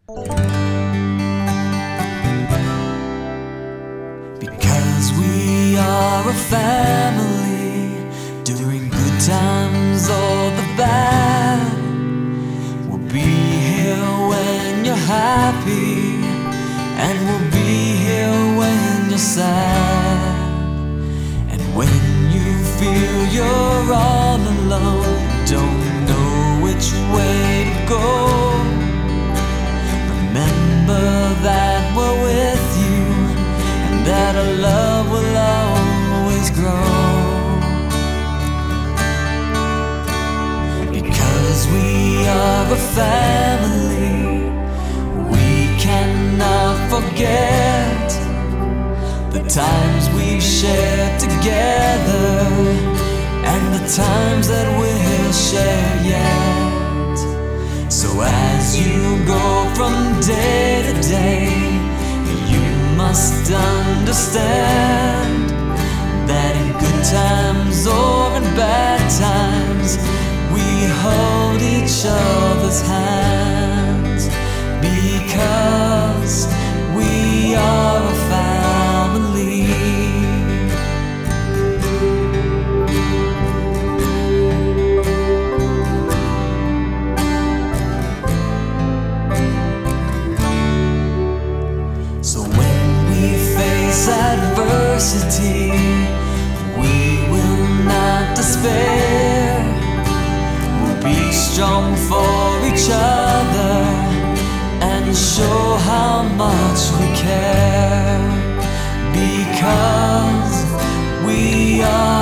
Because we are a family, during good times or the bad. We'll be here when you're happy, and we'll be here when you're sad. And when you feel you're all alone, don't know which way to go, remember that we're with you, and that our love will always grow. Because we are a family, we cannot forget the times we've shared together, and the times that we'll share yet. So as you go from day to day, you must understand that in good times or in bad times, we hold each other's hands. Because we are a family. So when we face adversity, we will not despair. We'll be strong for each other and show how much we care. Because we are